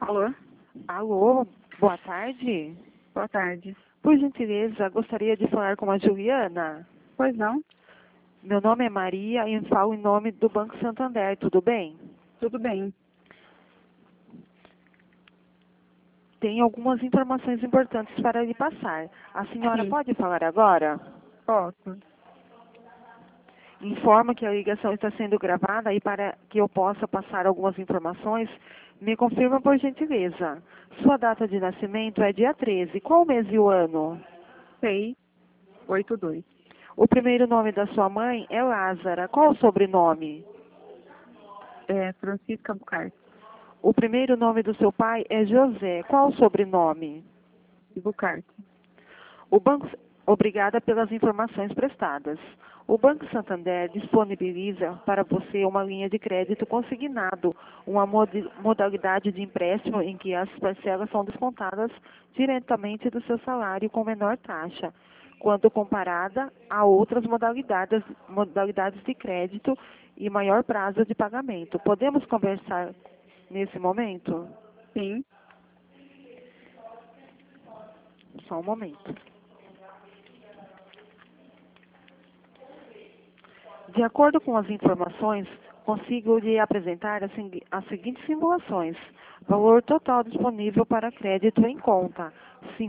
Alô? Alô, boa tarde. Boa tarde. Por gentileza, gostaria de falar com a Juliana. Pois não? Meu nome é Maria e falo em nome do Banco Santander, tudo bem? Tudo bem. Tenho algumas informações importantes para lhe passar. A senhora Sim. pode falar agora? Posso. Informo que a ligação está sendo gravada e para que eu possa passar algumas informações, me confirma por gentileza. Sua data de nascimento é dia 13. Qual o mês e o ano? 682. O primeiro nome da sua mãe é Lázara. Qual o sobrenome? É Francisca Bucarte. O primeiro nome do seu pai é José. Qual o sobrenome? Bucarte. Obrigada pelas informações prestadas. O Banco Santander disponibiliza para você uma linha de crédito consignado, uma modalidade de empréstimo em que as parcelas são descontadas diretamente do seu salário com menor taxa, quando comparada a outras modalidades de crédito e maior prazo de pagamento. Podemos conversar nesse momento? Sim. Só um momento. De acordo com as informações, consigo lhe apresentar as seguintes simulações. Valor total disponível para crédito em conta, R$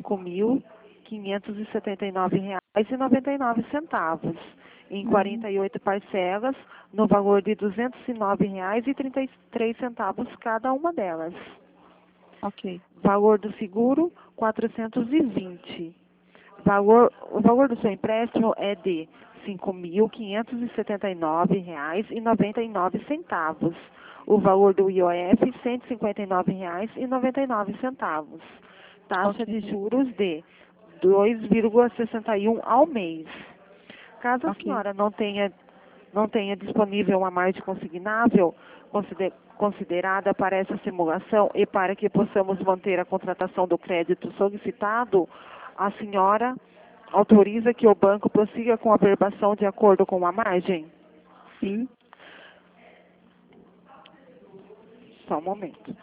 5.579,99, em 48 parcelas, no valor de R$ 209,33 cada uma delas. Ok. Valor do seguro, 420. O valor do seu empréstimo é de R$ 5.579,99. O valor do IOF, R$ 159,99. Taxa de juros de 2,61 ao mês. Caso a Ok. senhora não tenha disponível uma margem consignável considerada para essa simulação e para que possamos manter a contratação do crédito solicitado, a senhora autoriza que o banco prossiga com a verbação de acordo com a margem? Sim. Só um momento.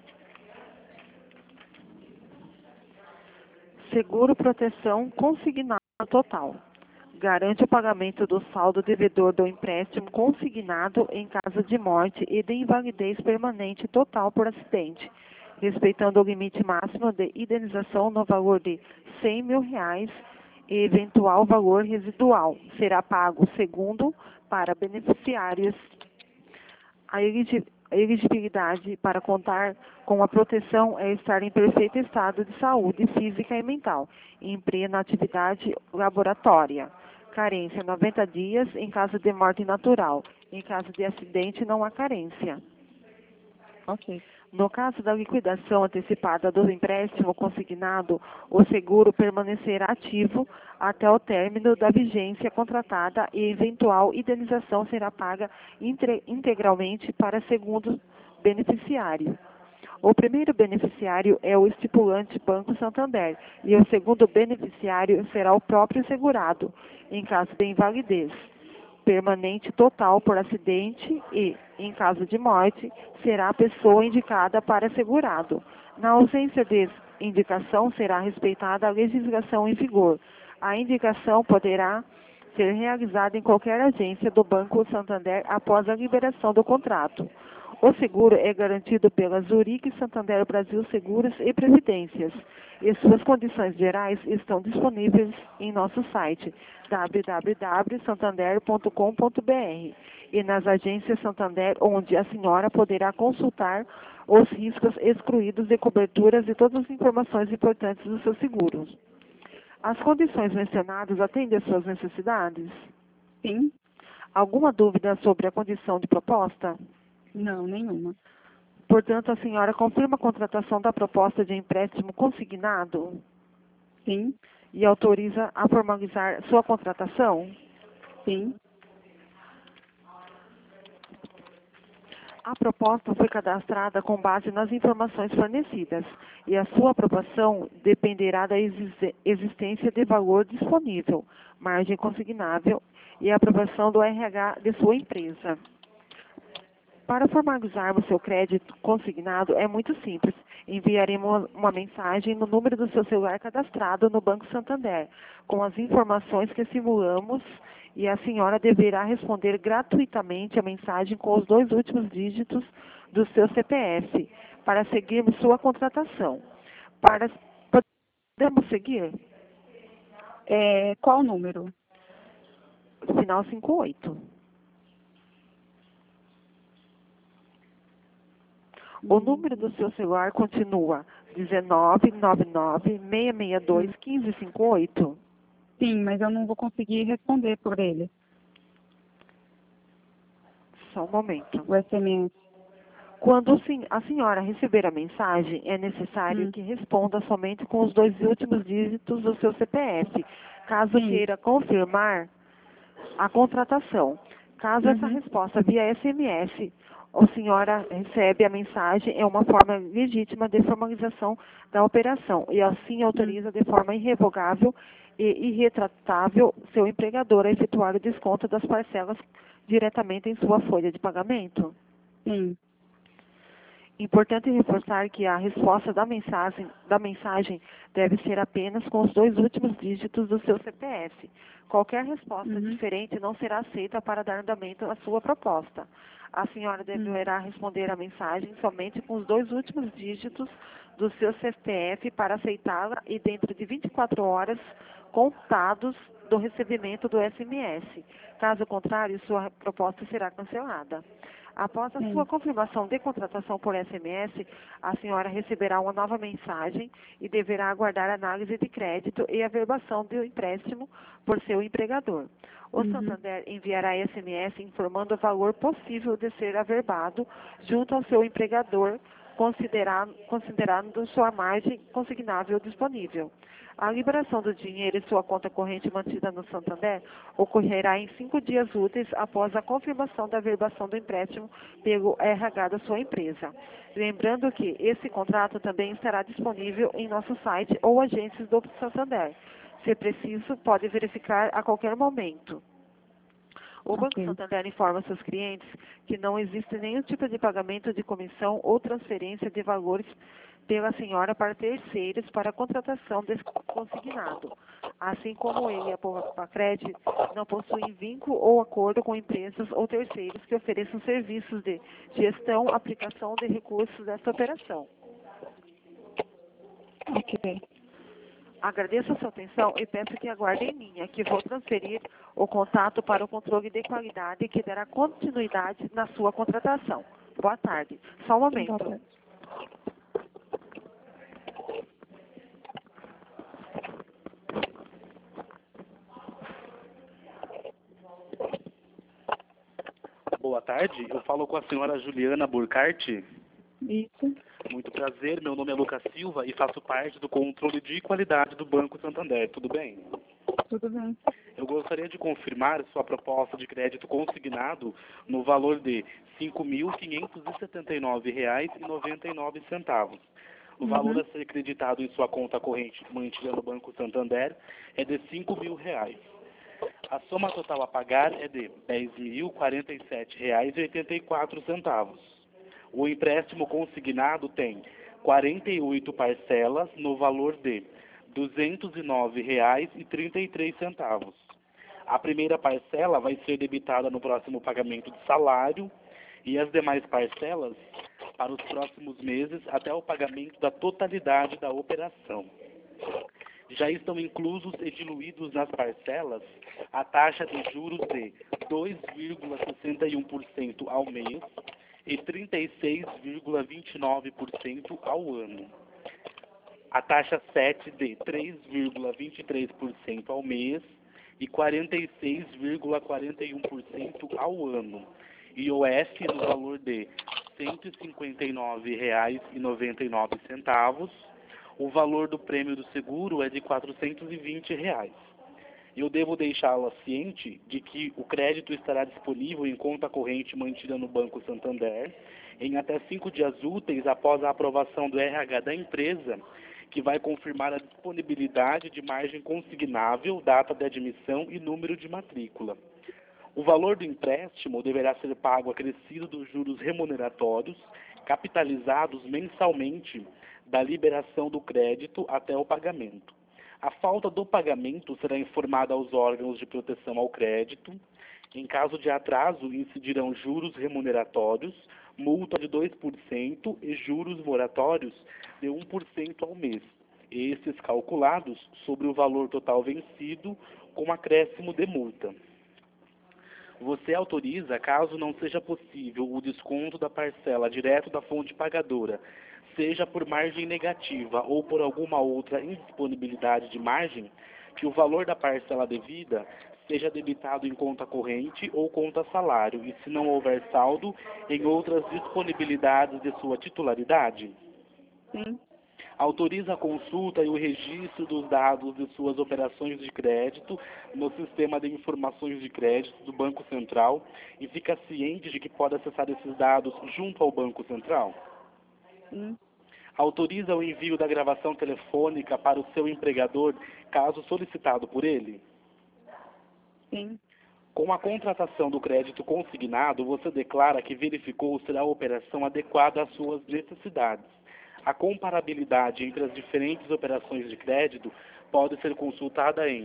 Seguro proteção consignado total. Garante o pagamento do saldo devedor do empréstimo consignado em caso de morte e de invalidez permanente total por acidente, respeitando o limite máximo de indenização no valor de R$ 100.000 e eventual valor residual. Será pago segundo para beneficiários. A elegibilidade para contar com a proteção é estar em perfeito estado de saúde física e mental, em plena atividade laboratória. Carência 90 dias em caso de morte natural. Em caso de acidente, não há carência. Ok. No caso da liquidação antecipada do empréstimo consignado, o seguro permanecerá ativo até o término da vigência contratada e eventual indenização será paga integralmente para segundo beneficiário. O primeiro beneficiário é o estipulante Banco Santander e o segundo beneficiário será o próprio segurado, em caso de invalidez permanente total por acidente e, em caso de morte, será a pessoa indicada para segurado. Na ausência de indicação, será respeitada a legislação em vigor. A indicação poderá ser realizada em qualquer agência do Banco Santander após a liberação do contrato. O seguro é garantido pela Zurique Santander Brasil Seguros e Previdências e suas condições gerais estão disponíveis em nosso site www.santander.com.br e nas agências Santander, onde a senhora poderá consultar os riscos excluídos de coberturas e todas as informações importantes do seu seguro. As condições mencionadas atendem às suas necessidades? Sim. Alguma dúvida sobre a condição de proposta? Não, nenhuma. Portanto, a senhora confirma a contratação da proposta de empréstimo consignado Sim. e autoriza a formalizar sua contratação? Sim. A proposta foi cadastrada com base nas informações fornecidas e a sua aprovação dependerá da existência de valor disponível, margem consignável e a aprovação do RH de sua empresa. Para formalizarmos seu crédito consignado é muito simples. Enviaremos uma mensagem no número do seu celular cadastrado no Banco Santander, com as informações que simulamos, e a senhora deverá responder gratuitamente a mensagem com os 2 últimos dígitos do seu CPF, para seguirmos sua contratação. Podemos seguir? Qual o número? Final 58. O número do seu celular continua 1999-662-1558. Sim, mas eu não vou conseguir responder por ele, Só um momento. o SMS. Quando a senhora receber a mensagem, é necessário que responda somente com os 2 últimos dígitos do seu CPF, caso queira confirmar a contratação. Caso essa resposta via SMS, a senhora recebe a mensagem, é uma forma legítima de formalização da operação e assim autoriza de forma irrevogável e irretratável seu empregador a efetuar o desconto das parcelas diretamente em sua folha de pagamento. Sim. Importante reforçar que a resposta da mensagem deve ser apenas com os 2 últimos dígitos do seu CPF. Qualquer resposta diferente não será aceita para dar andamento à sua proposta. A senhora deverá responder a mensagem somente com os 2 últimos dígitos do seu CPF para aceitá-la e dentro de 24 horas contados do recebimento do SMS. Caso contrário, sua proposta será cancelada. Após a sua confirmação de contratação por SMS, a senhora receberá uma nova mensagem e deverá aguardar a análise de crédito e averbação do empréstimo por seu empregador. O Santander enviará SMS informando o valor possível de ser averbado junto ao seu empregador, considerando sua margem consignável disponível. A liberação do dinheiro em sua conta corrente mantida no Santander ocorrerá em 5 dias úteis após a confirmação da averbação do empréstimo pelo RH da sua empresa. Lembrando que esse contrato também estará disponível em nosso site ou agências do Santander. Se preciso, pode verificar a qualquer momento. O Banco Santander informa seus clientes que não existe nenhum tipo de pagamento de comissão ou transferência de valores pela senhora para terceiros para a contratação desse consignado, assim como ele e a Pacred não possuem vínculo ou acordo com empresas ou terceiros que ofereçam serviços de gestão, aplicação de recursos dessa operação. Ok. Agradeço a sua atenção e peço que aguarde em linha, que vou transferir o contato para o controle de qualidade que dará continuidade na sua contratação. Boa tarde. Só um momento. Boa tarde. Boa tarde, eu falo com a senhora Juliana Burkhardt. Isso. Muito prazer, meu nome é Lucas Silva e faço parte do controle de qualidade do Banco Santander, tudo bem? Tudo bem. Eu gostaria de confirmar sua proposta de crédito consignado no valor de R$ 5.579,99. O valor a ser creditado em sua conta corrente mantida no Banco Santander é de R$ 5.000. A soma total a pagar é de R$ 10.047,84. O empréstimo consignado tem 48 parcelas no valor de R$ 209,33. A primeira parcela vai ser debitada no próximo pagamento de salário e as demais parcelas para os próximos meses até o pagamento da totalidade da operação. Já estão inclusos e diluídos nas parcelas a taxa de juros de 2,61% ao mês e 36,29% ao ano. A taxa 7 de 3,23% ao mês e 46,41% ao ano. IOF no valor de R$ 159,99. O valor do prêmio do seguro é de R$ 420. Eu devo deixá-la ciente de que o crédito estará disponível em conta corrente mantida no Banco Santander em até 5 dias úteis após a aprovação do RH da empresa, que vai confirmar a disponibilidade de margem consignável, data de admissão e número de matrícula. O valor do empréstimo deverá ser pago acrescido dos juros remuneratórios, capitalizados mensalmente da liberação do crédito até o pagamento. A falta do pagamento será informada aos órgãos de proteção ao crédito. Em caso de atraso, incidirão juros remuneratórios, multa de 2% e juros moratórios de 1% ao mês, estes calculados sobre o valor total vencido com acréscimo de multa. Você autoriza, caso não seja possível, o desconto da parcela direto da fonte pagadora, seja por margem negativa ou por alguma outra indisponibilidade de margem, que o valor da parcela devida seja debitado em conta corrente ou conta salário, e se não houver saldo, em outras disponibilidades de sua titularidade? Sim. Autoriza a consulta e o registro dos dados de suas operações de crédito no Sistema de Informações de Crédito do Banco Central e fica ciente de que pode acessar esses dados junto ao Banco Central? Sim. Autoriza o envio da gravação telefônica para o seu empregador, caso solicitado por ele? Sim. Com a contratação do crédito consignado, você declara que verificou se a operação adequada às suas necessidades. A comparabilidade entre as diferentes operações de crédito pode ser consultada em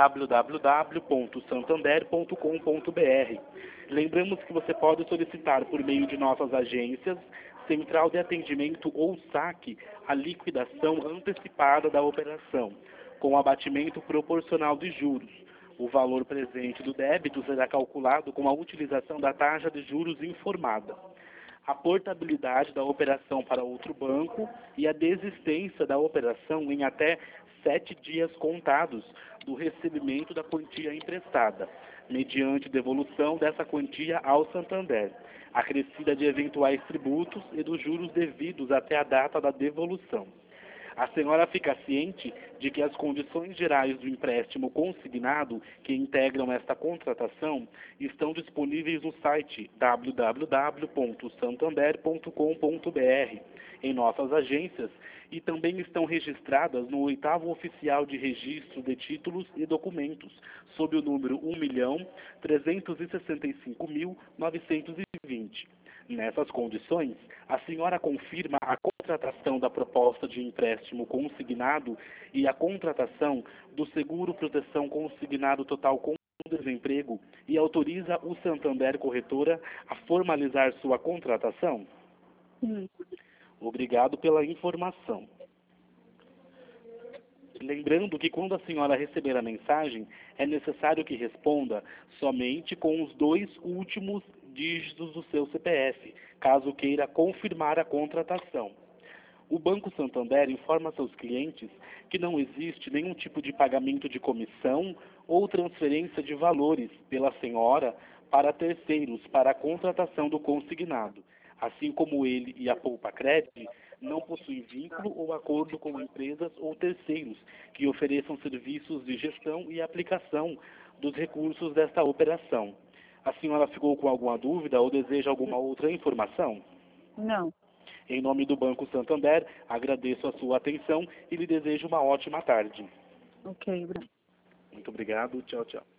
www.santander.com.br. Lembramos que você pode solicitar por meio de nossas agências, Central de Atendimento ou SAC, a liquidação antecipada da operação, com abatimento proporcional de juros. O valor presente do débito será calculado com a utilização da taxa de juros informada. A portabilidade da operação para outro banco e a desistência da operação em até 7 dias contados do recebimento da quantia emprestada, mediante devolução dessa quantia ao Santander, acrescida de eventuais tributos e dos juros devidos até a data da devolução. A senhora fica ciente de que as condições gerais do empréstimo consignado que integram esta contratação estão disponíveis no site www.santander.com.br, em nossas agências, e também estão registradas no 8º Oficial de Registro de Títulos e Documentos, sob o número 1.365.920. Nessas condições, a senhora confirma a contratação da proposta de empréstimo consignado e a contratação do seguro proteção consignado total com desemprego e autoriza o Santander Corretora a formalizar sua contratação? Sim. Obrigado pela informação. Lembrando que quando a senhora receber a mensagem, é necessário que responda somente com os 2 últimos dígitos do seu CPF, caso queira confirmar a contratação. O Banco Santander informa seus clientes que não existe nenhum tipo de pagamento de comissão ou transferência de valores pela senhora para terceiros para a contratação do consignado, assim como ele e a Poupa Credit não possuem vínculo ou acordo com empresas ou terceiros que ofereçam serviços de gestão e aplicação dos recursos desta operação. A senhora ficou com alguma dúvida ou deseja alguma outra informação? Não. Em nome do Banco Santander, agradeço a sua atenção e lhe desejo uma ótima tarde. Ok, obrigado. Muito obrigado. Tchau, tchau.